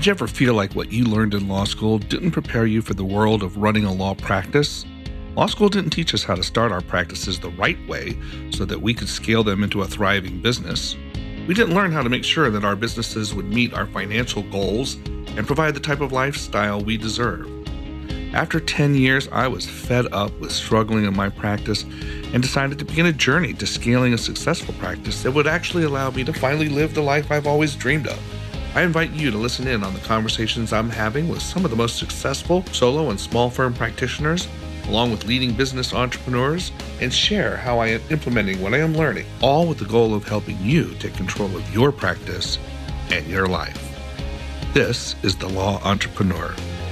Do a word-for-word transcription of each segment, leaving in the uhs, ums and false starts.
Did you ever feel like what you learned in law school didn't prepare you for the world of running a law practice? Law school didn't teach us how to start our practices the right way so that we could scale them into a thriving business. We didn't learn how to make sure that our businesses would meet our financial goals and provide the type of lifestyle we deserve. After ten years, I was fed up with struggling in my practice and decided to begin a journey to scaling a successful practice that would actually allow me to finally live the life I've always dreamed of. I invite you to listen in on the conversations I'm having with some of the most successful solo and small firm practitioners, along with leading business entrepreneurs, and share how I am implementing what I am learning, all with the goal of helping you take control of your practice and your life. This is The Law Entrepreneur.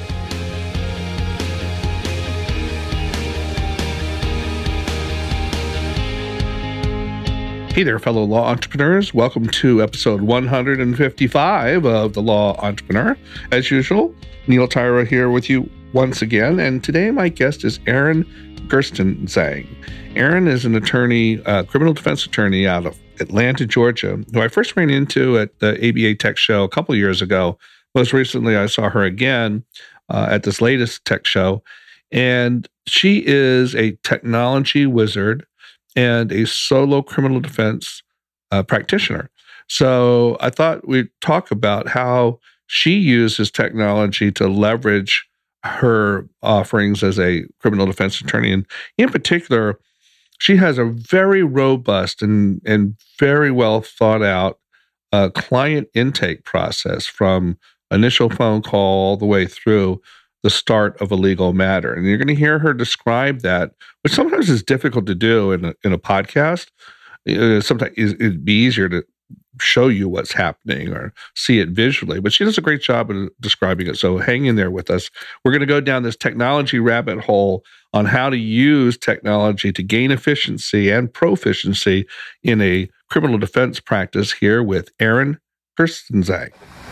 Hey there, fellow law entrepreneurs. Welcome to episode one hundred fifty-five of The Law Entrepreneur. As usual, Neil Tyra here with you once again, and today my guest is Aaron Gerstenzang. Aaron is an attorney, uh, criminal defense attorney out of Atlanta, Georgia, who I first ran into at the A B A Tech Show a couple years ago. Most recently, I saw her again uh, at this latest tech show, and she is a technology wizard and a solo criminal defense uh, practitioner. So I thought we'd talk about how she uses technology to leverage her offerings as a criminal defense attorney. And in particular, she has a very robust and, and very well thought out uh, client intake process from initial phone call all the way through the start of a legal matter. And you're going to hear her describe that, which sometimes is difficult to do in a, in a podcast. Uh, sometimes it'd be easier to show you what's happening or see it visually, but she does a great job of describing it. So hang in there with us. We're going to go down this technology rabbit hole on how to use technology to gain efficiency and proficiency in a criminal defense practice here with Aaron Gerstenzang.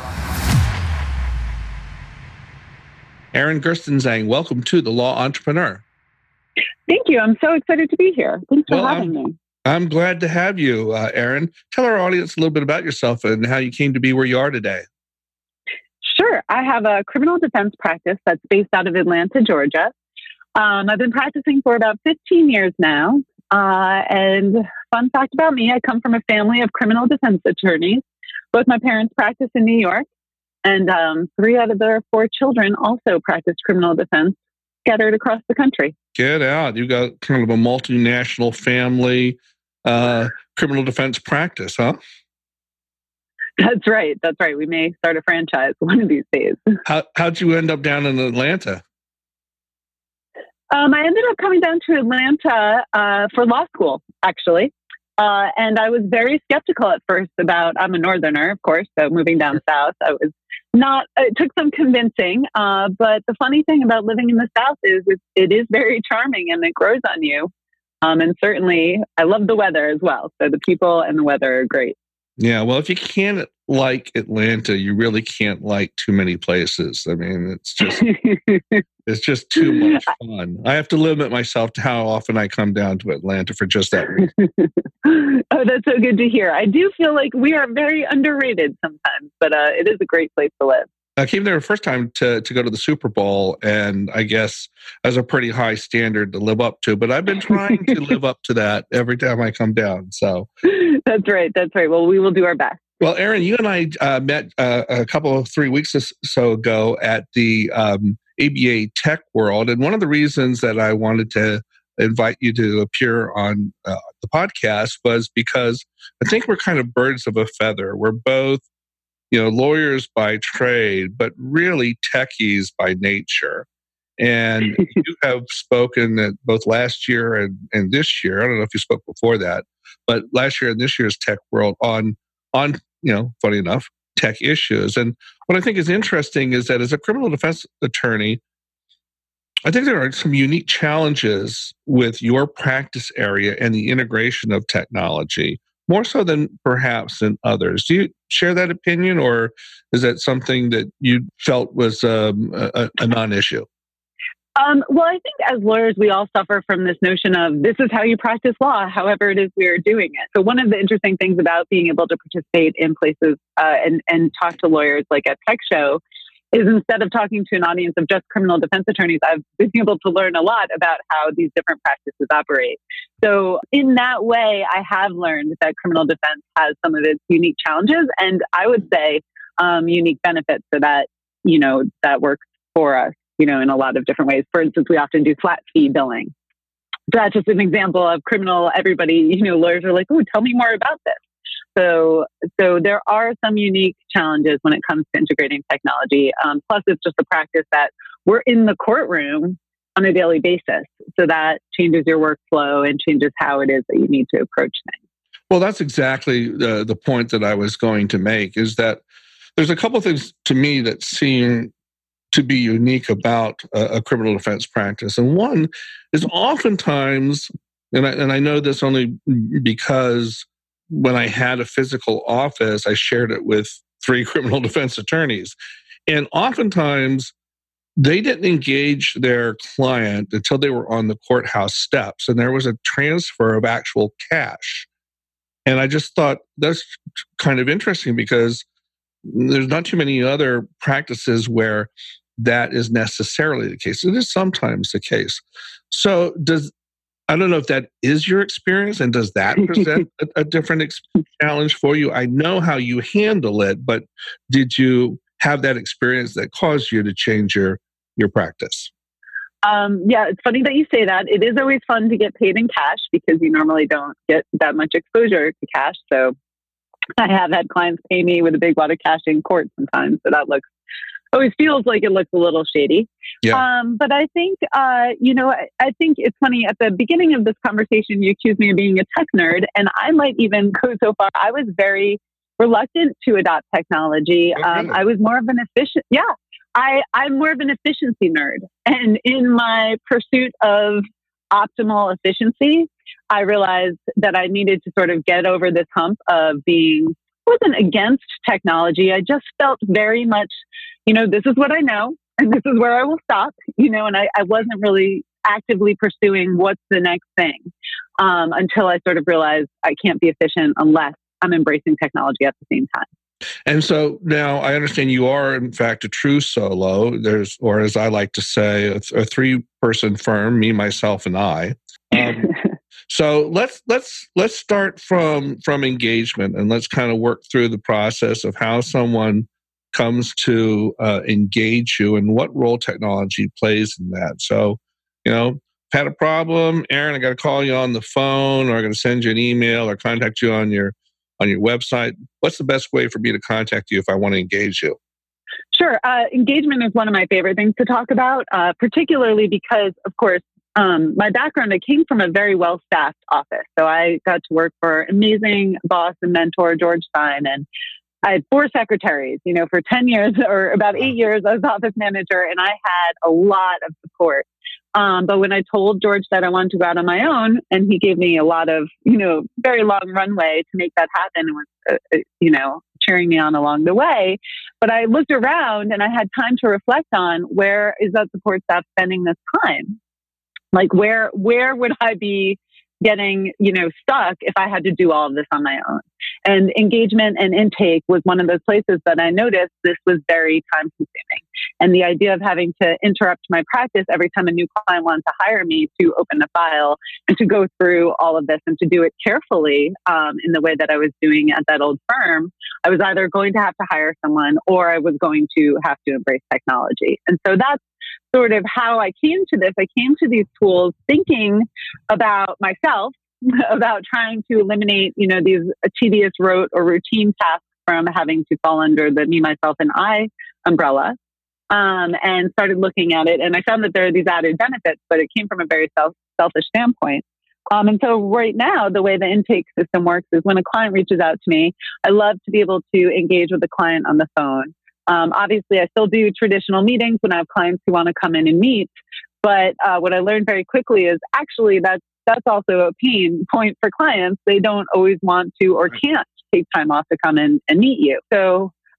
Aaron Gerstenzang, welcome to The Law Entrepreneur. Thank you. I'm so excited to be here. Thanks for well, having I'm, me. I'm glad to have you, uh, Aaron. Tell our audience a little bit about yourself and how you came to be where you are today. Sure. I have a criminal defense practice that's based out of Atlanta, Georgia. Um, I've been practicing for about fifteen years now. Uh, and fun fact about me, I come from a family of criminal defense attorneys. Both my parents practice in New York. And um, three out of their four children also practice criminal defense, scattered across the country. Get out. You got kind of a multinational family uh, criminal defense practice, huh? That's right. That's right. We may start a franchise one of these days. How, how'd you end up down in Atlanta? Um, I ended up coming down to Atlanta uh, for law school, actually. Uh, and I was very skeptical at first about, I'm a Northerner, of course, so moving down south, I was not, it took some convincing. Uh, but the funny thing about living in the South is it, it is very charming and it grows on you. Um, and certainly I love the weather as well. So the people and the weather are great. Yeah, well, if you can't like Atlanta, you really can't like too many places. I mean, it's just it's just too much fun. I have to limit myself to how often I come down to Atlanta for just that reason. Oh, that's so good to hear. I do feel like we are very underrated sometimes, but uh, it is a great place to live. I came there the first time to, to go to the Super Bowl, and I guess that's a pretty high standard to live up to, but I've been trying to live up to that every time I come down. So that's right. That's right. Well, we will do our best. Well, Aaron, you and I uh, met uh, a couple of three weeks or so ago at the um, A B A Tech World, and one of the reasons that I wanted to invite you to appear on uh, the podcast was because I think we're kind of birds of a feather. We're both you know, lawyers by trade, but really techies by nature. And you have spoken at both last year and, and this year. I don't know if you spoke before that, but last year and this year's Tech World on, on you know, funny enough, tech issues. And what I think is interesting is that as a criminal defense attorney, I think there are some unique challenges with your practice area and the integration of technology, more so than perhaps in others. Do you share that opinion, or is that something that you felt was um, a, a non-issue? Um, well, I think as lawyers, we all suffer from this notion of this is how you practice law, however it is we are doing it. So one of the interesting things about being able to participate in places uh, and, and talk to lawyers like at Tech Show is instead of talking to an audience of just criminal defense attorneys, I've been able to learn a lot about how these different practices operate. So in that way, I have learned that criminal defense has some of its unique challenges and I would say um, unique benefits so that, you know, that works for us, you know, in a lot of different ways. For instance, we often do flat fee billing. So that's just an example of criminal. Everybody, you know, lawyers are like, "Oh, tell me more about this." So, so there are some unique challenges when it comes to integrating technology. Um, plus, it's just a practice that we're in the courtroom on a daily basis. So that changes your workflow and changes how it is that you need to approach things. Well, that's exactly the, the point that I was going to make, is that there's a couple of things to me that seem to be unique about a, a criminal defense practice. And one is oftentimes, and I, and I know this only because when I had a physical office, I shared it with three criminal defense attorneys. And oftentimes, they didn't engage their client until they were on the courthouse steps, and there was a transfer of actual cash. And I just thought that's kind of interesting because there's not too many other practices where that is necessarily the case. It is sometimes the case. So does, I don't know if that is your experience, and does that present a, a different ex- challenge for you? I know how you handle it, but did you have that experience that caused you to change your, your practice? Um, yeah, it's funny that you say that. It is always fun to get paid in cash because you normally don't get that much exposure to cash. So I have had clients pay me with a big wad of cash in court sometimes. So that looks, always feels like it looks a little shady. Yeah. Um, but I think, uh, you know, I, I think it's funny at the beginning of this conversation, you accused me of being a tech nerd, and I might even go so far. I was very reluctant to adopt technology. Okay. Um, I was more of an efficient, yeah, I, I'm more of an efficiency nerd. And in my pursuit of optimal efficiency, I realized that I needed to sort of get over this hump of being, I wasn't against technology. I just felt very much, you know, this is what I know and this is where I will stop, you know, and I, I wasn't really actively pursuing what's the next thing um, until I sort of realized I can't be efficient unless I'm embracing technology at the same time. And so now I understand you are, in fact, a true solo. There's, or as I like to say, a, a three-person firm, me, myself, and I. Um, so let's let's let's start from from engagement, and let's kind of work through the process of how someone comes to uh, engage you and what role technology plays in that. So, you know, had a problem, Aaron, I got to call you on the phone, or I'm going to send you an email, or contact you on your on your website. What's the best way for me to contact you if I want to engage you? Sure. Uh, engagement is one of my favorite things to talk about, uh, particularly because, of course, um, my background, I came from a very well-staffed office. So I got to work for amazing boss and mentor, George Stein, and I had four secretaries. You know, for ten years or about eight years, I was office manager, and I had a lot of support. Um, but when I told George that I wanted to go out on my own, and he gave me a lot of, you know, very long runway to make that happen, and was, uh, you know, cheering me on along the way. But I looked around and I had time to reflect on, where is that support staff spending this time? Like, where, where would I be getting, you know, stuck if I had to do all of this on my own? And engagement and intake was one of those places that I noticed this was very time consuming. And the idea of having to interrupt my practice every time a new client wanted to hire me to open a file and to go through all of this and to do it carefully um, in the way that I was doing at that old firm, I was either going to have to hire someone or I was going to have to embrace technology. And so that's sort of how I came to this. I came to these tools thinking about myself, about trying to eliminate, you know, these tedious rote or routine tasks from having to fall under the me, myself, and I umbrella, um, and started looking at it. And I found that there are these added benefits, but it came from a very self, selfish standpoint. Um, and so right now, the way the intake system works is when a client reaches out to me, I love to be able to engage with the client on the phone. Um, obviously, I still do traditional meetings when I have clients who want to come in and meet. But uh, what I learned very quickly is actually that's that's also a pain point for clients. They don't always want to or can't take time off to come in and meet you. So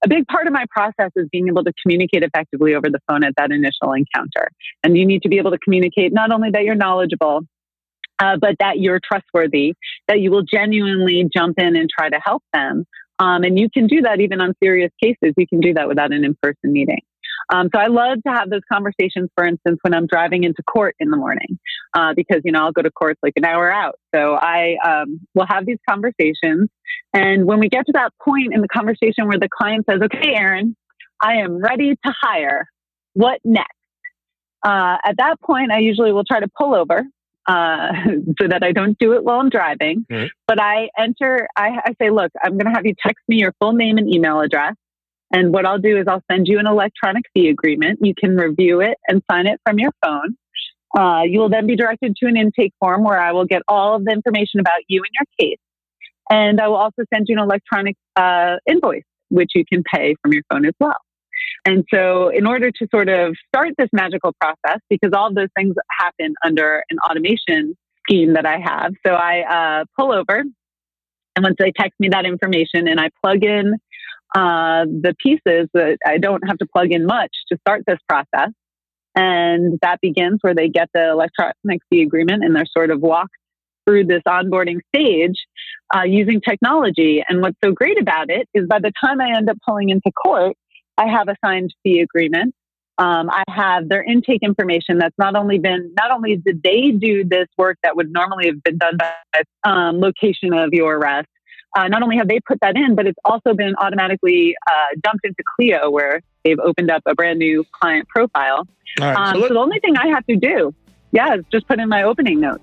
a big part of my process is being able to communicate effectively over the phone at that initial encounter. And you need to be able to communicate not only that you're knowledgeable, uh, but that you're trustworthy, that you will genuinely jump in and try to help them. Um, and you can do that even on serious cases. You can do that without an in-person meeting. Um, so I love to have those conversations, for instance, when I'm driving into court in the morning, uh, because, you know, I'll go to court like an hour out. So I um, will have these conversations. And when we get to that point in the conversation where the client says, okay, Erin, I am ready to hire. What next? Uh, at that point, I usually will try to pull over uh, so that I don't do it while I'm driving. Mm-hmm. But I enter, I, I say, look, I'm going to have you text me your full name and email address. And what I'll do is I'll send you an electronic fee agreement. You can review it and sign it from your phone. Uh, you will then be directed to an intake form where I will get all of the information about you and your case. And I will also send you an electronic uh, invoice, which you can pay from your phone as well. And so in order to sort of start this magical process, because all of those things happen under an automation scheme that I have. So I uh, pull over, and once they text me that information and I plug in Uh, the pieces that I don't have to plug in much to start this process. And that begins where they get the electronic fee agreement and they're sort of walked through this onboarding stage uh, using technology. And what's so great about it is by the time I end up pulling into court, I have a signed fee agreement. Um, I have their intake information that's not only been, not only did they do this work that would normally have been done by um, location of your arrest, Uh, not only have they put that in, but it's also been automatically uh, dumped into Clio, where they've opened up a brand new client profile. Right, um, so, so the only thing I have to do, yeah, is just put in my opening notes.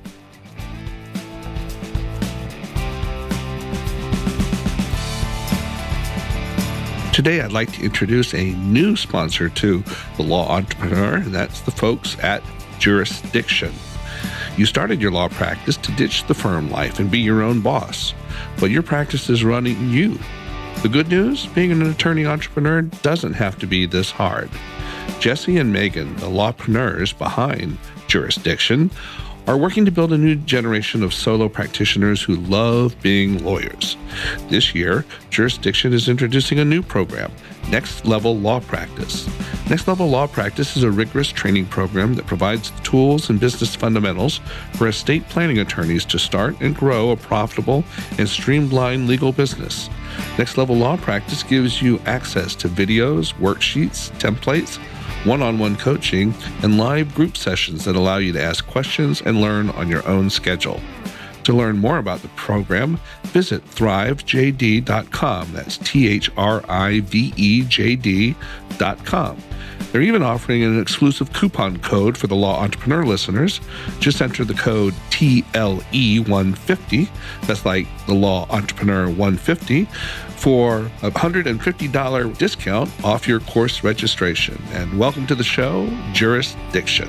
Today, I'd like to introduce a new sponsor to the Law Entrepreneur, and that's the folks at Jurisdiction. You started your law practice to ditch the firm life and be your own boss, but your practice is running you. The good news, being an attorney entrepreneur doesn't have to be this hard. Jesse and Megan, the lawpreneurs behind Jurisdiction, are working to build a new generation of solo practitioners who love being lawyers. This year, Jurisdiction is introducing a new program, Next Level Law Practice. Next Level Law Practice is a rigorous training program that provides the tools and business fundamentals for estate planning attorneys to start and grow a profitable and streamlined legal business. Next Level Law Practice gives you access to videos, worksheets, templates, one-on-one coaching, and live group sessions that allow you to ask questions and learn on your own schedule. To learn more about the program, visit thrive j d dot com. That's T H R I V E J D dot com. They're even offering an exclusive coupon code for the Law Entrepreneur listeners. Just enter the code T L E one fifty. That's like the Law Entrepreneur one fifty for a one hundred fifty dollars discount off your course registration. And welcome to the show, Jurisdiction.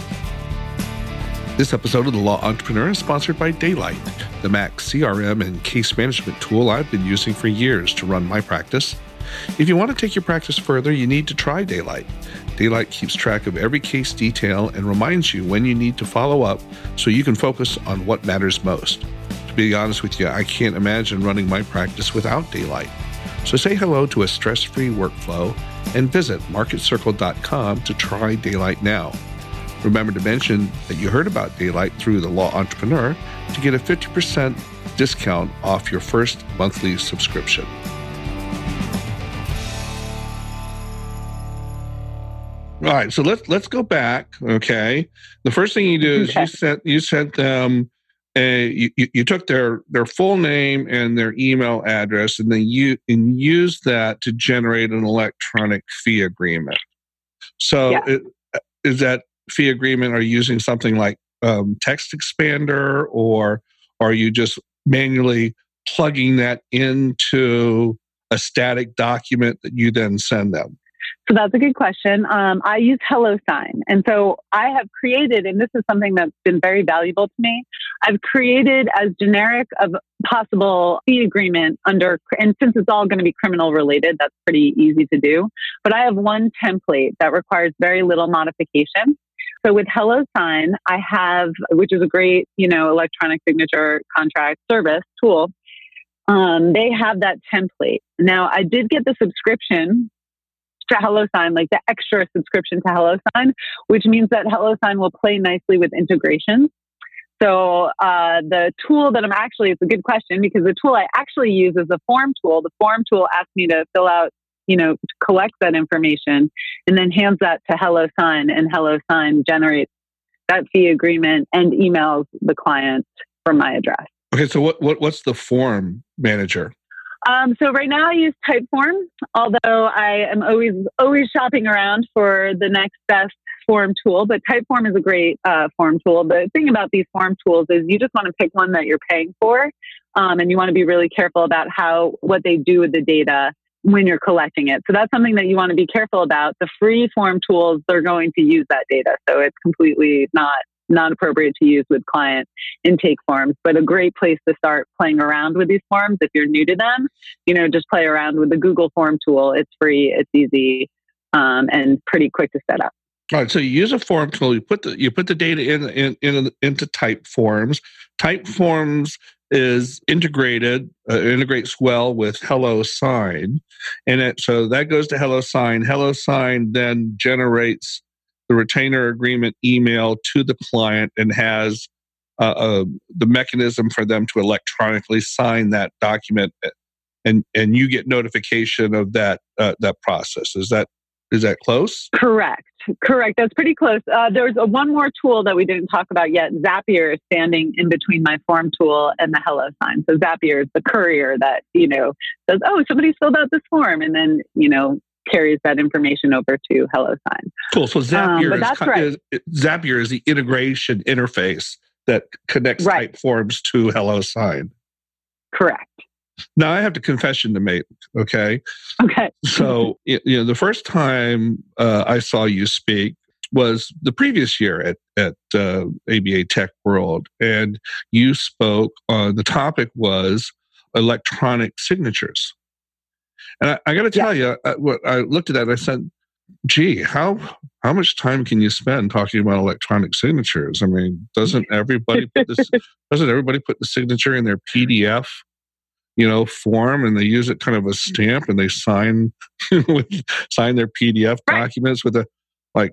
This episode of The Law Entrepreneur is sponsored by Daylight, the Mac C R M and case management tool I've been using for years to run my practice. If you want to take your practice further, you need to try Daylight. Daylight keeps track of every case detail and reminds you when you need to follow up so you can focus on what matters most. To be honest with you, I can't imagine running my practice without Daylight. So say hello to a stress-free workflow and visit market circle dot com to try Daylight now. Remember to mention that you heard about Daylight through the Law Entrepreneur to get a fifty percent discount off your first monthly subscription. All right, so let's let's go back. Okay, the first thing you do is okay. you sent you sent them a you, you took their their full name and their email address, and then you and used that to generate an electronic fee agreement. So yeah. it, is that fee agreement, are you using something like um, Text Expander, or are you just manually plugging that into a static document that you then send them? So that's a good question. Um, I use HelloSign. And so I have created, and this is something that's been very valuable to me, I've created as generic of possible fee agreement under, and since it's all going to be criminal related, that's pretty easy to do. But I have one template that requires very little modification. So with HelloSign, I have, which is a great, you know, electronic signature contract service tool. um, they have that template. Now, I did get the subscription to HelloSign, like the extra subscription to HelloSign, which means that HelloSign will play nicely with integrations. So uh, the tool that I'm actually, it's a good question, because the tool I actually use is the form tool. The form tool asks me to fill out, you know, to collect that information and then hands that to HelloSign, and HelloSign generates that fee agreement and emails the client from my address. Okay, so what, what what's the form manager? Um, so right now I use Typeform, although I am always always shopping around for the next best form tool. But Typeform is a great uh, form tool. The thing about these form tools is you just want to pick one that you're paying for, um, and you want to be really careful about how what they do with the data when you're collecting it. So that's something that you want to be careful about. The free form tools, they're going to use that data, so it's completely not not appropriate to use with client intake forms, but a great place to start playing around with these forms. If you're new to them, you know, just play around with the Google form tool. It's free, it's easy, um, and pretty quick to set up. All right, so you use a form tool. You put the you put the data in, in, in into Typeforms. Typeforms is integrated, uh, integrates well with HelloSign, and it, so that goes to HelloSign. HelloSign then generates the retainer agreement email to the client and has uh, uh, the mechanism for them to electronically sign that document, and and you get notification of that uh, that process. Is that is that close? Correct. Correct. That's pretty close. Uh, there's a, one more tool that we didn't talk about yet. Zapier is standing in between my form tool and the HelloSign. So Zapier is the courier that, you know, says, oh, somebody's filled out this form, and then, you know, carries that information over to HelloSign. Cool. So Zapier, um, that's is, right. is, Zapier is the integration interface that connects right. Typeforms to HelloSign. Correct. Now I have a confession to make. Okay. Okay. So you know, the first time uh, I saw you speak was the previous year at at uh, A B A Tech World, and you spoke on the topic was electronic signatures. And I, I got to tell yeah. you, I, what I looked at that, and I said, "Gee, how how much time can you spend talking about electronic signatures? I mean, doesn't everybody put this? doesn't everybody put the signature in their P D F, you know, form, and they use it kind of a stamp, and they sign with sign their P D F documents with a like."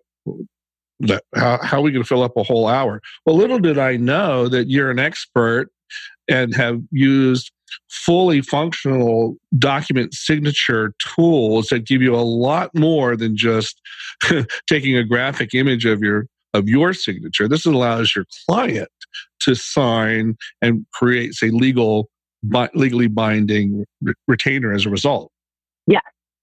The, how, how are we going to fill up a whole hour? Well, little did I know that you're an expert and have used fully functional document signature tools that give you a lot more than just taking a graphic image of your of your signature. This allows your client to sign and creates a legal, bi- legally binding re- retainer as a result. Yeah.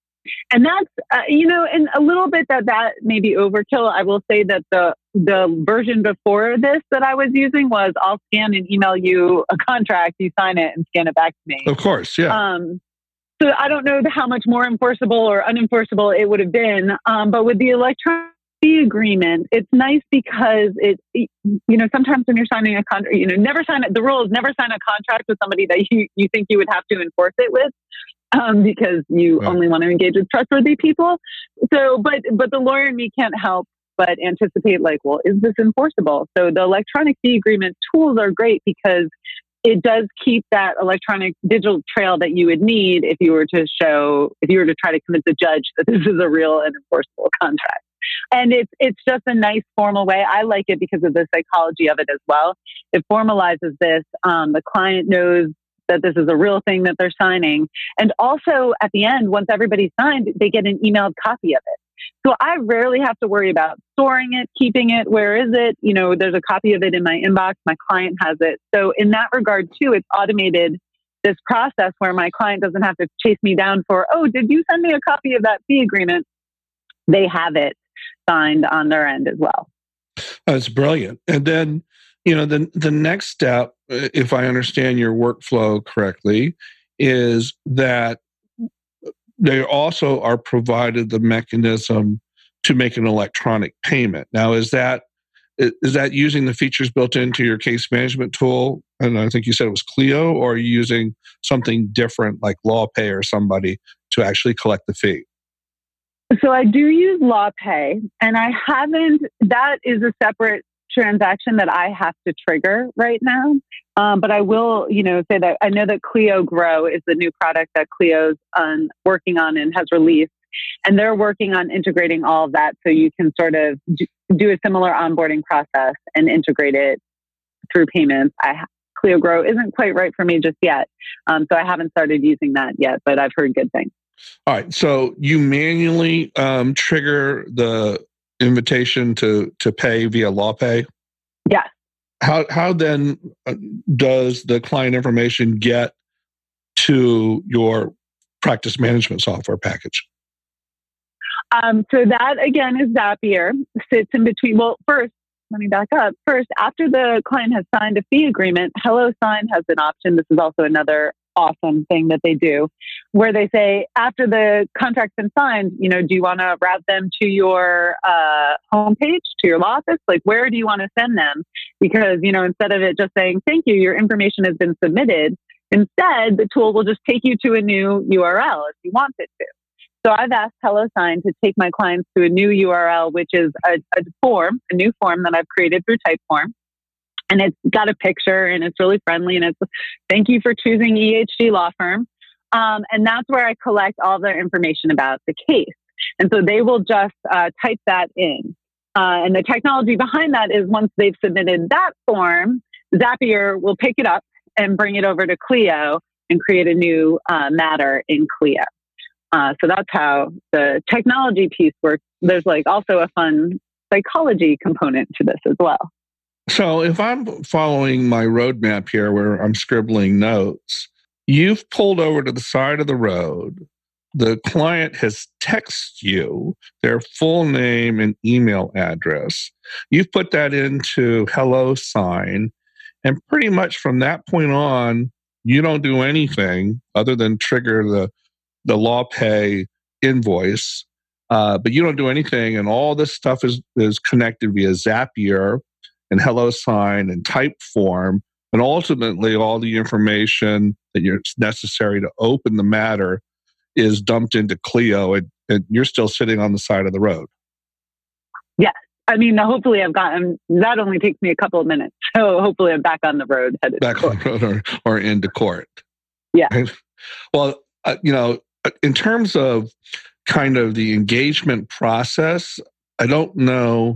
And that's, uh, you know, and a little bit that that may be overkill. I will say that the the version before this that I was using was I'll scan and email you a contract, you sign it and scan it back to me. Of course, yeah. Um, so I don't know how much more enforceable or unenforceable it would have been. Um, but with the electronic fee agreement, it's nice because it, it, you know, sometimes when you're signing a contract, you know, never sign it. The rule is never sign a contract with somebody that you, you think you would have to enforce it with. Um, because you right. only want to engage with trustworthy people. So, but but the lawyer in me can't help but anticipate, like, well, is this enforceable? So the electronic fee agreement tools are great because it does keep that electronic digital trail that you would need if you were to show, if you were to try to convince a judge that this is a real and enforceable contract. And it's it's just a nice formal way. I like it because of the psychology of it as well. It formalizes this. Um, the client knows that this is a real thing that they're signing. And also at the end, once everybody's signed, they get an emailed copy of it. So I rarely have to worry about storing it, keeping it. Where is it? You know, there's a copy of it in my inbox. My client has it. So in that regard too, it's automated this process where my client doesn't have to chase me down for, oh, did you send me a copy of that fee agreement? They have it signed on their end as well. That's brilliant. And then, you know, the, the next step, if I understand your workflow correctly, is that they also are provided the mechanism to make an electronic payment. Now, is that is that using the features built into your case management tool? And I think you said it was Clio, or are you using something different like LawPay or somebody to actually collect the fee? So I do use LawPay, and I haven't, that is a separate transaction that I have to trigger right now. Um, but I will, you know, say that I know that Clio Grow is the new product that Clio's um, working on and has released. And they're working on integrating all of that so you can sort of do a similar onboarding process and integrate it through payments. I, Clio Grow isn't quite right for me just yet. Um, so I haven't started using that yet, but I've heard good things. All right. So you manually um, trigger the invitation to, to pay via LawPay? Yes. How, how then does the client information get to your practice management software package? Um, so that, again, is Zapier. Sits in between. Well, first, let me back up. First, after the client has signed a fee agreement, HelloSign has an option. This is also another awesome thing that they do, where they say, after the contract's been signed, you know, do you want to route them to your uh, homepage, to your law office? Like, where do you want to send them? Because, you know, instead of it just saying, thank you, your information has been submitted, instead, the tool will just take you to a new U R L if you want it to. So I've asked HelloSign to take my clients to a new U R L, which is a, a form, a new form that I've created through Typeform. And it's got a picture and it's really friendly. And it's, thank you for choosing E H G Law Firm. Um, and that's where I collect all their information about the case. And so they will just uh, type that in. Uh, and the technology behind that is once they've submitted that form, Zapier will pick it up and bring it over to Clio and create a new uh, matter in Clio. Uh, so that's how the technology piece works. There's like also a fun psychology component to this as well. So if I'm following my roadmap here where I'm scribbling notes, you've pulled over to the side of the road. The client has texted you their full name and email address. You've put that into HelloSign. And pretty much from that point on, you don't do anything other than trigger the the LawPay invoice, uh, but you don't do anything, and all this stuff is is connected via Zapier and HelloSign and Typeform, and ultimately all the information that is necessary to open the matter is dumped into Clio, and, and you're still sitting on the side of the road. Yes. I mean, hopefully I've gotten, that only takes me a couple of minutes. So hopefully I'm back on the road. Headed back on the road or, or into court. Yeah. Right? Well, uh, you know, in terms of kind of the engagement process, I don't know,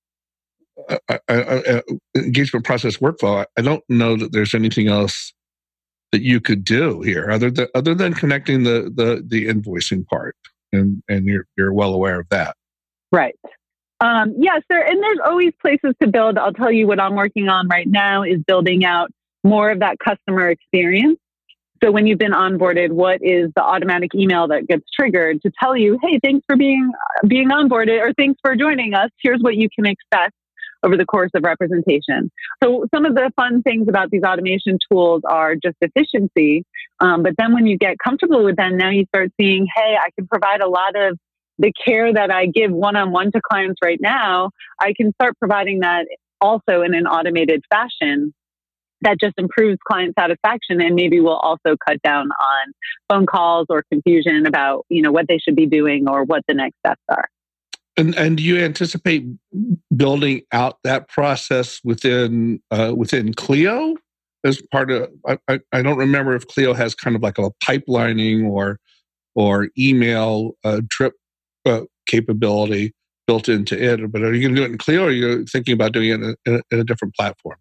uh, uh, uh, engagement process workflow, I don't know that there's anything else that you could do here other than, other than connecting the, the, the invoicing part. And, and you're, you're well aware of that. Right. Um, yes, there, and there's always places to build. I'll tell you what I'm working on right now is building out more of that customer experience. So when you've been onboarded, what is the automatic email that gets triggered to tell you, hey, thanks for being being onboarded or thanks for joining us. Here's what you can expect over the course of representation. So some of the fun things about these automation tools are just efficiency. Um, but then when you get comfortable with them, now you start seeing, hey, I can provide a lot of the care that I give one-on-one to clients right now. I can start providing that also in an automated fashion. That just improves client satisfaction and maybe will also cut down on phone calls or confusion about, you know, what they should be doing or what the next steps are. And and do you anticipate building out that process within uh, within Clio as part of? I, I, I don't remember if Clio has kind of like a pipelining or or email uh, drip uh, capability built into it. But are you going to do it in Clio, or are you thinking about doing it in a, in a, in a different platform?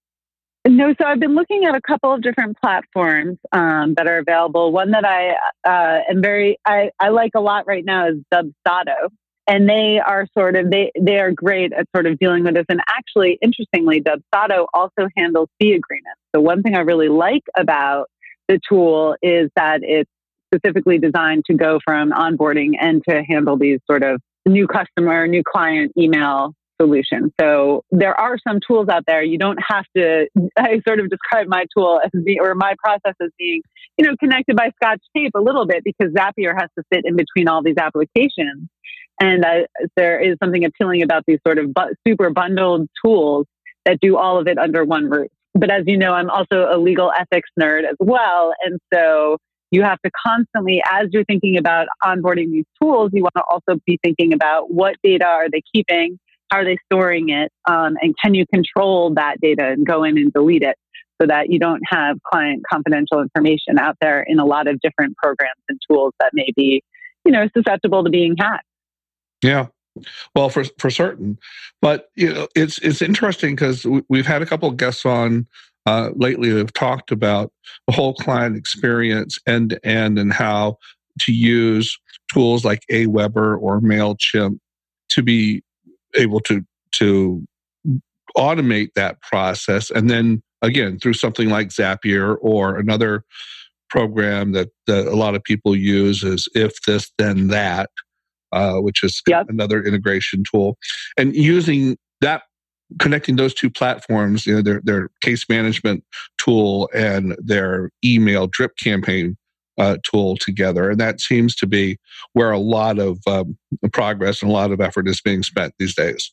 No, so I've been looking at a couple of different platforms um, that are available. One that I uh, am very I, I like a lot right now is Dubsado, and they are sort of they they are great at sort of dealing with this. And actually, interestingly, Dubsado also handles fee agreements. So one thing I really like about the tool is that it's specifically designed to go from onboarding and to handle these sort of new customer, new client email solution. So there are some tools out there. You don't have to, I sort of describe my tool as being, or my process as being, you know, connected by Scotch tape a little bit because Zapier has to fit in between all these applications. And uh, there is something appealing about these sort of bu- super bundled tools that do all of it under one roof. But as you know, I'm also a legal ethics nerd as well. And so you have to constantly, as you're thinking about onboarding these tools, you want to also be thinking about what data are they keeping? How How are they storing it? Um, and can you control that data and go in and delete it so that you don't have client confidential information out there in a lot of different programs and tools that may be, you know, susceptible to being hacked? Yeah. Well, for for certain, but you know, it's it's interesting because we, we've had a couple of guests on uh, lately that have talked about the whole client experience end to end and how to use tools like Aweber or Mailchimp to be able to to automate that process, and then again through something like Zapier or another program that, that a lot of people use is If This Then That. Uh, which is Yep. another integration tool, and using that, connecting those two platforms, you know, their their case management tool and their email drip campaign uh, tool together, and that seems to be where a lot of um, progress and a lot of effort is being spent these days.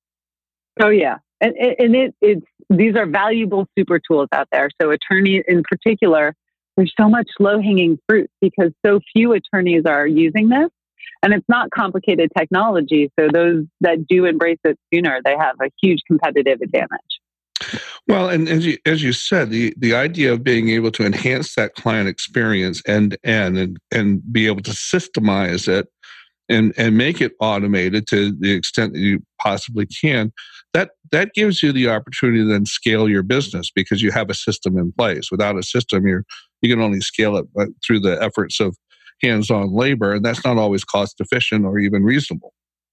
Oh yeah, and and it it's these are valuable super tools out there. So attorneys in particular, there's so much low hanging fruit because so few attorneys are using this. And it's not complicated technology. So those that do embrace it sooner, they have a huge competitive advantage. Well, and as you, as you said, the, the idea of being able to enhance that client experience end to end and, and be able to systemize it and, and make it automated to the extent that you possibly can, that, that gives you the opportunity to then scale your business because you have a system in place. Without a system, you're, you can only scale it through the efforts of hands-on labor, and that's not always cost efficient or even reasonable.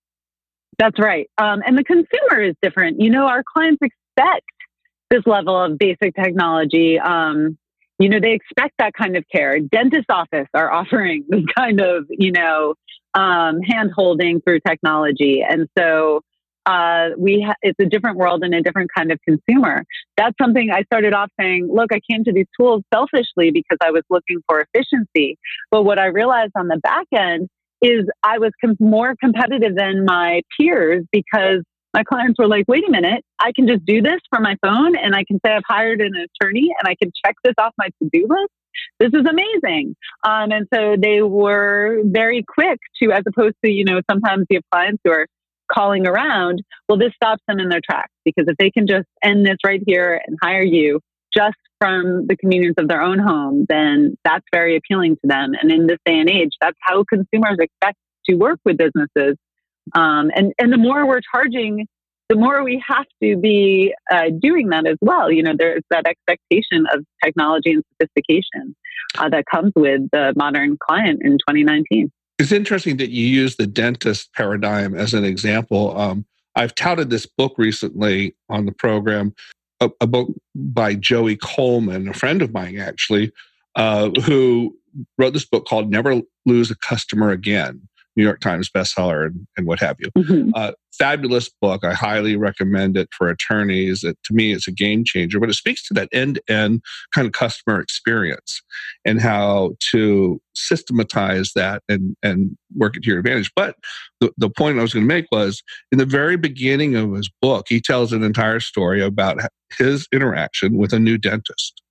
That's right. Um, and the consumer is different. You know, our clients expect this level of basic technology. Um, you know, they expect that kind of care. Dentist office are offering this kind of, you know, um, hand-holding through technology. And so uh, we ha- it's a different world and a different kind of consumer. That's something I started off saying, look, I came to these tools selfishly because I was looking for efficiency. But what I realized on the back end is I was com- more competitive than my peers because my clients were like, wait a minute, I can just do this from my phone and I can say I've hired an attorney and I can check this off my to-do list. This is amazing. Um, and so they were very quick to, as opposed to, you know, sometimes you have clients who are calling around. Well, this stops them in their tracks because if they can just end this right here and hire you just from the convenience of their own home, then that's very appealing to them. And in this day and age, that's how consumers expect to work with businesses. Um, and, and the more we're charging, the more we have to be uh, doing that as well. You know, there's that expectation of technology and sophistication uh, that comes with the modern client in twenty nineteen. It's interesting that you use the dentist paradigm as an example. Um, I've touted this book recently on the program, a, a book by Joey Coleman, a friend of mine actually, uh, who wrote this book called Never Lose a Customer Again, New York Times bestseller and, and what have you. Mm-hmm. Uh, fabulous book. I highly recommend it for attorneys. It, to me, it's a game changer, but it speaks to that end-to-end kind of customer experience and how to systematize that and, and work it to your advantage. But the, the point I was going to make was in the very beginning of his book, he tells an entire story about his interaction with a new dentist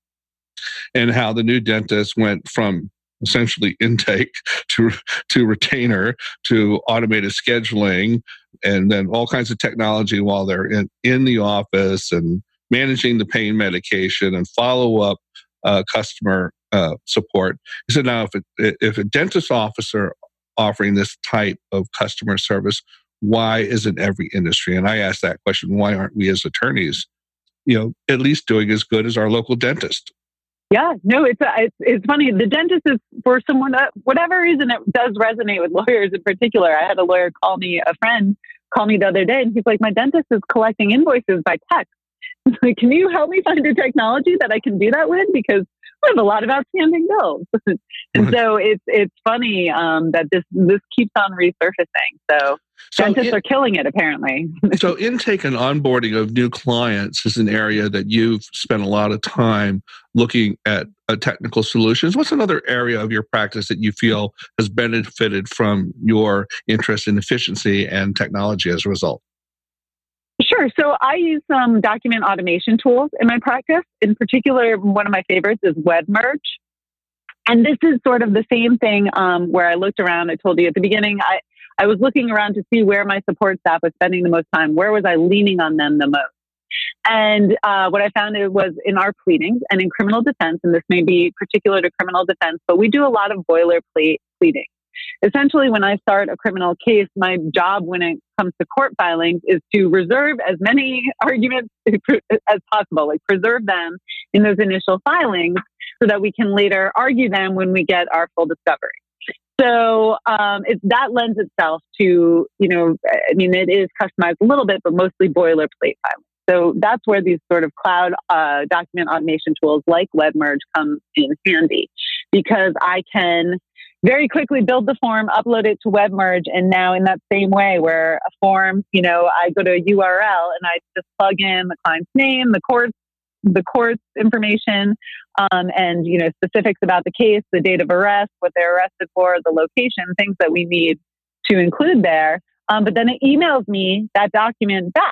and how the new dentist went from essentially intake to to retainer to automated scheduling and then all kinds of technology while they're in, in the office and managing the pain medication and follow-up uh, customer uh, support. He said, now, if, it, if a dentist officer offering this type of customer service, why isn't every industry? And I asked that question, why aren't we as attorneys, you know, at least doing as good as our local dentist? Yeah, no, it's, it's it's funny. The dentist is for someone that, whatever reason, it does resonate with lawyers in particular. I had a lawyer call me, a friend call me the other day, and he's like, my dentist is collecting invoices by text. Like, can you help me find a technology that I can do that with? Because I have a lot of outstanding bills. And right. so it's it's funny um, that this this keeps on resurfacing. So, so dentists in, are killing it, apparently. So intake and onboarding of new clients is an area that you've spent a lot of time looking at uh, technical solutions. What's another area of your practice that you feel has benefited from your interest in efficiency and technology as a result? Sure. So I use some document automation tools in my practice. In particular, one of my favorites is WebMerge. And this is sort of the same thing um, where I looked around. I told you at the beginning, I, I was looking around to see where my support staff was spending the most time. Where was I leaning on them the most? And uh, what I found it was in our pleadings and in criminal defense, and this may be particular to criminal defense, but we do a lot of boilerplate pleading. Essentially, when I start a criminal case, my job when it comes to court filings is to reserve as many arguments as possible, like preserve them in those initial filings so that we can later argue them when we get our full discovery. So um, it, that lends itself to, you know, I mean, it is customized a little bit, but mostly boilerplate filing. So that's where these sort of cloud uh, document automation tools like WebMerge come in handy, because I can very quickly build the form, upload it to WebMerge, and now in that same way where a form, you know, I go to a U R L and I just plug in the client's name, the court, the court's information, um, and, you know, specifics about the case, the date of arrest, what they're arrested for, the location, things that we need to include there. Um, but then it emails me that document back.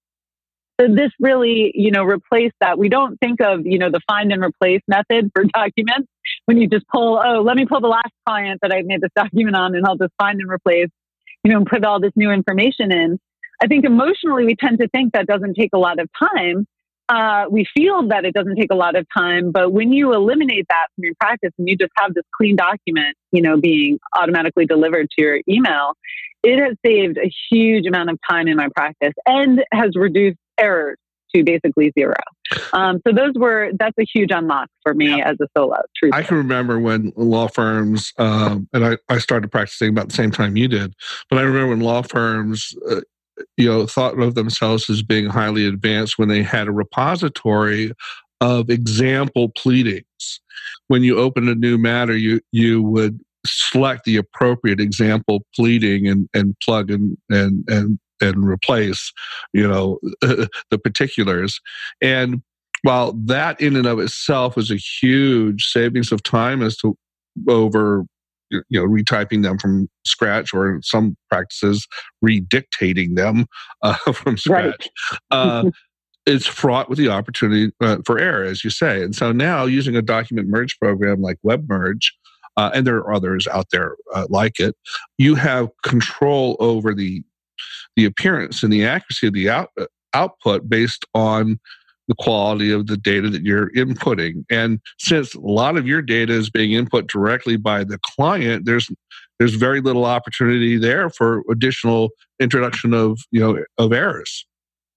So this really, you know, replaced that. We don't think of, you know, the find and replace method for documents when you just pull, oh, let me pull the last client that I made this document on and I'll just find and replace, you know, and put all this new information in. I think emotionally we tend to think that doesn't take a lot of time. Uh, we feel that it doesn't take a lot of time, but when you eliminate that from your practice and you just have this clean document, you know, being automatically delivered to your email, it has saved a huge amount of time in my practice and has reduced errors to basically zero. Um, so those were, that's a huge unlock for me yeah. as a solo. Truth I can remember when law firms, um, and I, I started practicing about the same time you did, but I remember when law firms, uh, you know, thought of themselves as being highly advanced when they had a repository of example pleadings. When you open a new matter, you you would select the appropriate example pleading and, and plug and and and and replace, you know, the particulars. And while that in and of itself was a huge savings of time as to over, you know, retyping them from scratch, or in some practices, redictating them uh, from scratch, right. uh, it's fraught with the opportunity uh, for error, as you say. And so now using a document merge program like WebMerge, uh, and there are others out there uh, like it, you have control over the the appearance and the accuracy of the out, uh, output based on the quality of the data that you're inputting. And since a lot of your data is being input directly by the client, there's there's very little opportunity there for additional introduction of, you know, of errors.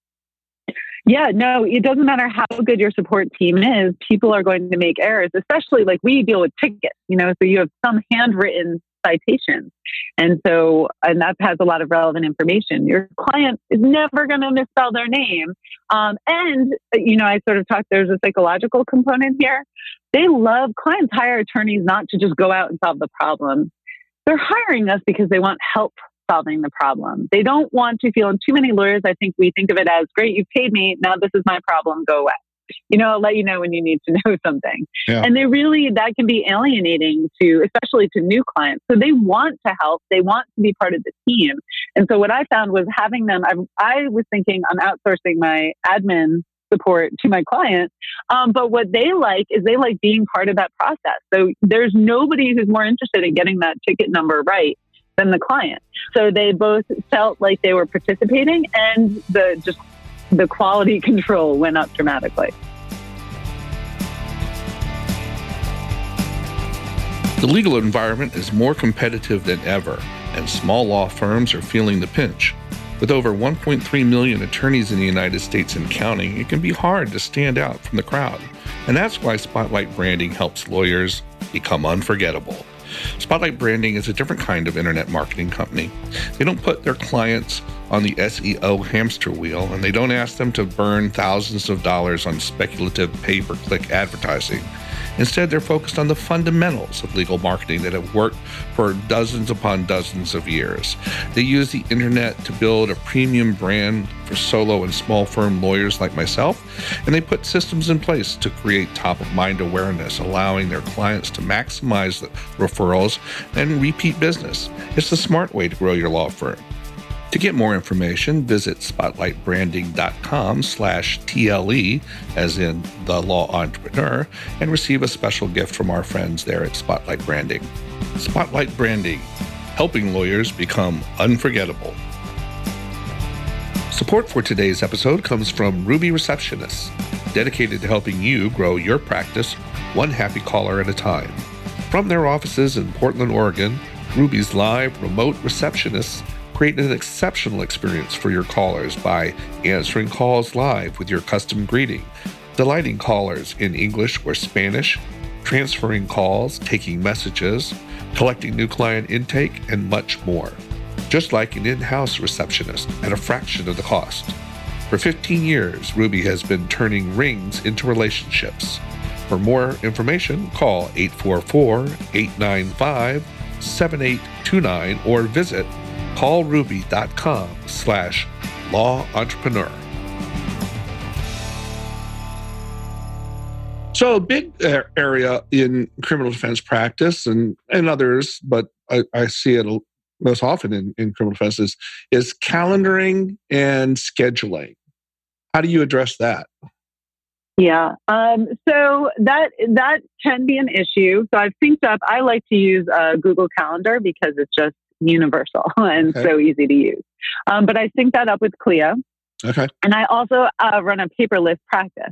Yeah, no, it doesn't matter how good your support team is, people are going to make errors, especially like we deal with tickets, you know, so you have some handwritten citations. And so, and that has a lot of relevant information. Your client is never going to misspell their name. Um, and, you know, I sort of talked, there's a psychological component here. They love, clients hire attorneys not to just go out and solve the problem. They're hiring us because they want help solving the problem. They don't want to feel, and too many lawyers, I think we think of it as, great, you've paid me, now this is my problem, go away. You know, I'll let you know when you need to know something. Yeah. And they really, that can be alienating to, especially to new clients. So they want to help. They want to be part of the team. And so what I found was having them, I, I was thinking on outsourcing my admin support to my client. Um, but what they like is they like being part of that process. So there's nobody who's more interested in getting that ticket number right than the client. So they both felt like they were participating, and the just the quality control went up dramatically. The legal environment is more competitive than ever, and small law firms are feeling the pinch. With over one point three million attorneys in the United States and counting, it can be hard to stand out from the crowd. And that's why Spotlight Branding helps lawyers become unforgettable. Spotlight Branding is a different kind of internet marketing company. They don't put their clients on the S E O hamster wheel, and they don't ask them to burn thousands of dollars on speculative pay-per-click advertising. Instead, they're focused on the fundamentals of legal marketing that have worked for dozens upon dozens of years. They use the internet to build a premium brand for solo and small firm lawyers like myself, and they put systems in place to create top-of-mind awareness, allowing their clients to maximize the referrals and repeat business. It's the smart way to grow your law firm. To get more information, visit spotlightbranding.com slash TLE, as in the law entrepreneur, and receive a special gift from our friends there at Spotlight Branding. Spotlight Branding, helping lawyers become unforgettable. Support for today's episode comes from Ruby Receptionists, dedicated to helping you grow your practice one happy caller at a time. From their offices in Portland, Oregon, Ruby's live remote receptionists create an exceptional experience for your callers by answering calls live with your custom greeting, delighting callers in English or Spanish, transferring calls, taking messages, collecting new client intake, and much more. Just like an in-house receptionist at a fraction of the cost. For fifteen years, Ruby has been turning rings into relationships. For more information, call eight four four, eight nine five, seven eight two nine or visit callruby.com slash law entrepreneur. So a big area in criminal defense practice and, and others, but I, I see it most often in, in criminal defense is, is calendaring and scheduling. How do you address that? Yeah, um, so that that can be an issue. So I've synced up. I like to use uh, Google Calendar because it's just universal and okay. so easy to use. Um, but I sync that up with Clio. Okay. And I also uh, run a paperless practice.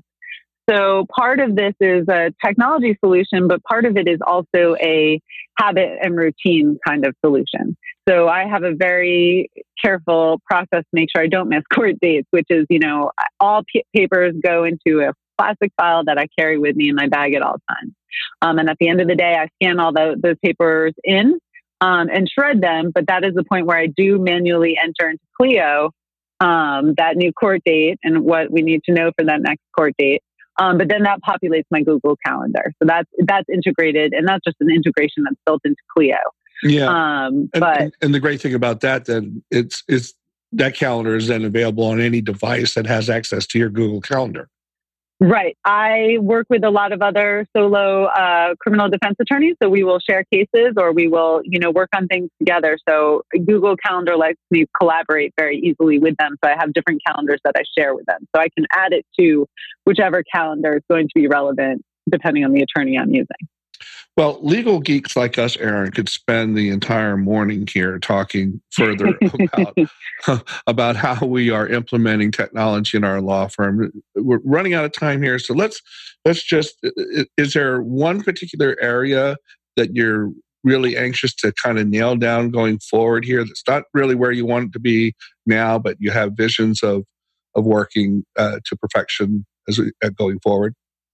So part of this is a technology solution, but part of it is also a habit and routine kind of solution. So I have a very careful process to make sure I don't miss court dates, which is, you know, all p- papers go into a plastic file that I carry with me in my bag at all times. Um, and at the end of the day, I scan all the, those papers in um, and shred them. But that is the point where I do manually enter into Clio um, that new court date and what we need to know for that next court date. Um, but then that populates my Google Calendar. So that's that's integrated, and that's just an integration that's built into Clio. Yeah. Um, and, but and, and the great thing about that, then it's it's that calendar is then available on any device that has access to your Google Calendar. Right. I work with a lot of other solo uh, criminal defense attorneys, so we will share cases or we will, you know, work on things together. So Google Calendar lets me collaborate very easily with them. So I have different calendars that I share with them. So I can add it to whichever calendar is going to be relevant, depending on the attorney I'm using. Well, legal geeks like us, Erin, could spend the entire morning here talking further about, about how we are implementing technology in our law firm. We're running out of time here, so let's let's just, is there one particular area that you're really anxious to kind of nail down going forward here that's not really where you want it to be now, but you have visions of, of working uh, to perfection as we, uh, going forward?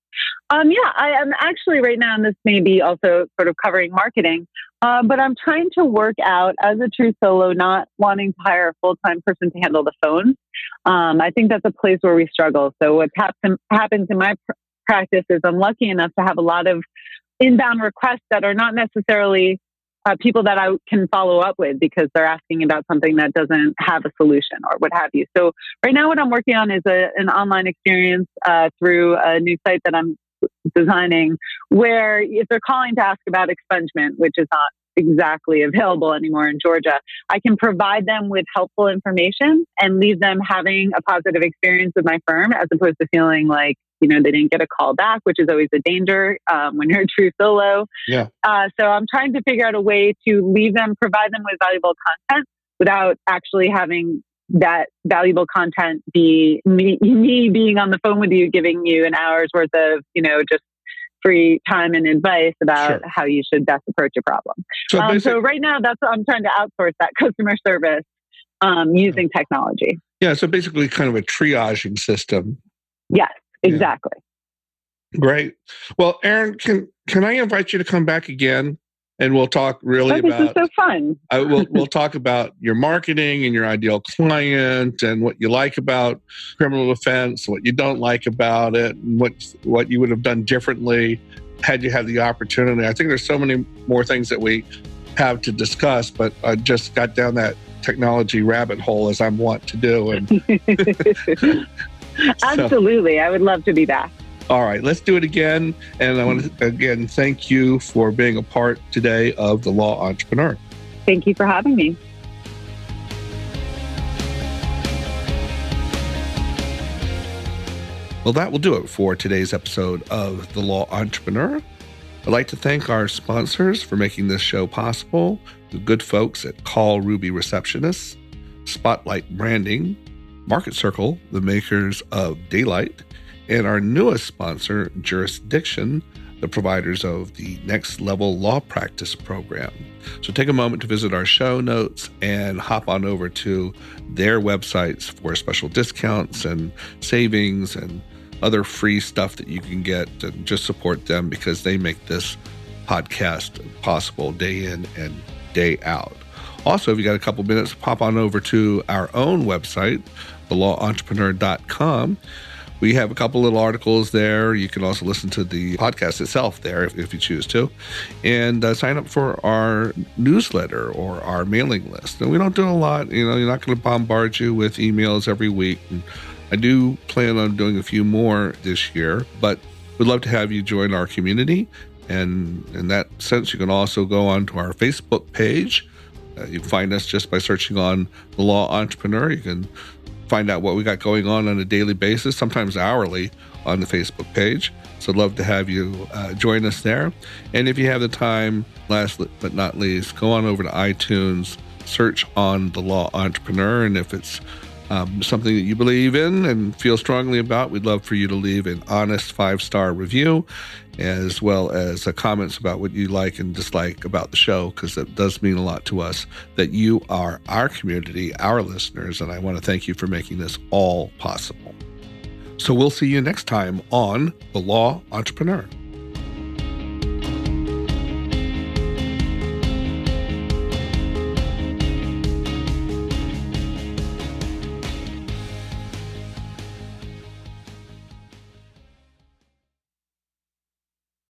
Um, yeah, I am actually right now, and this may be also sort of covering marketing, uh, but I'm trying to work out as a true solo, not wanting to hire a full-time person to handle the phone. Um, I think that's a place where we struggle. So what happens happens in my pr- practice is I'm lucky enough to have a lot of inbound requests that are not necessarily uh, people that I can follow up with because they're asking about something that doesn't have a solution or what have you. So right now what I'm working on is a, an online experience uh, through a new site that I'm designing where if they're calling to ask about expungement, which is not exactly available anymore in Georgia, I can provide them with helpful information and leave them having a positive experience with my firm as opposed to feeling like, you know, they didn't get a call back, which is always a danger um, when you're a true solo. Yeah. Uh, so I'm trying to figure out a way to leave them, provide them with valuable content without actually having that valuable content be me, me being on the phone with you, giving you an hour's worth of, you know, just free time and advice about sure. how you should best approach a problem. So, um, so right now, that's what I'm trying to outsource, that customer service um, using technology. Yeah, so basically kind of a triaging system. Yes, exactly. Yeah. Great. Well, Erin, can can I invite you to come back again? And we'll talk really oh, this about. This is so fun. I will. We'll talk about your marketing and your ideal client, and what you like about criminal defense, what you don't like about it, and what what you would have done differently had you had the opportunity. I think there's so many more things that we have to discuss, but I just got down that technology rabbit hole as I'm wont to do. And absolutely, so, I would love to be back. All right, let's do it again. And I want to, again, thank you for being a part today of The Law Entrepreneur. Thank you for having me. Well, that will do it for today's episode of The Law Entrepreneur. I'd like to thank our sponsors for making this show possible, the good folks at Call Ruby Receptionists, Spotlight Branding, Market Circle, the makers of Daylight, and our newest sponsor, Jurisdiction, the providers of the Next Level Law Practice Program. So take a moment to visit our show notes and hop on over to their websites for special discounts and savings and other free stuff that you can get, and just support them because they make this podcast possible day in and day out. Also, if you got a couple minutes, pop on over to our own website, the law entrepreneur dot com. We have a couple little articles there. You can also listen to the podcast itself there if, if you choose to, and uh, sign up for our newsletter or our mailing list. And we don't do a lot. You know, you're not going to bombard you with emails every week. And I do plan on doing a few more this year, but we'd love to have you join our community. And in that sense, you can also go on to our Facebook page. Uh, you can find us just by searching on The Law Entrepreneur. You can find out what we got going on on a daily basis, sometimes hourly, on the Facebook page. So I'd love to have you uh, join us there. And if you have the time, last but not least, go on over to iTunes, search on The Law Entrepreneur, and if it's um, something that you believe in and feel strongly about, we'd love for you to leave an honest five-star review, as well as uh, comments about what you like and dislike about the show, because it does mean a lot to us that you are our community, our listeners, and I want to thank you for making this all possible. So we'll see you next time on The Law Entrepreneur.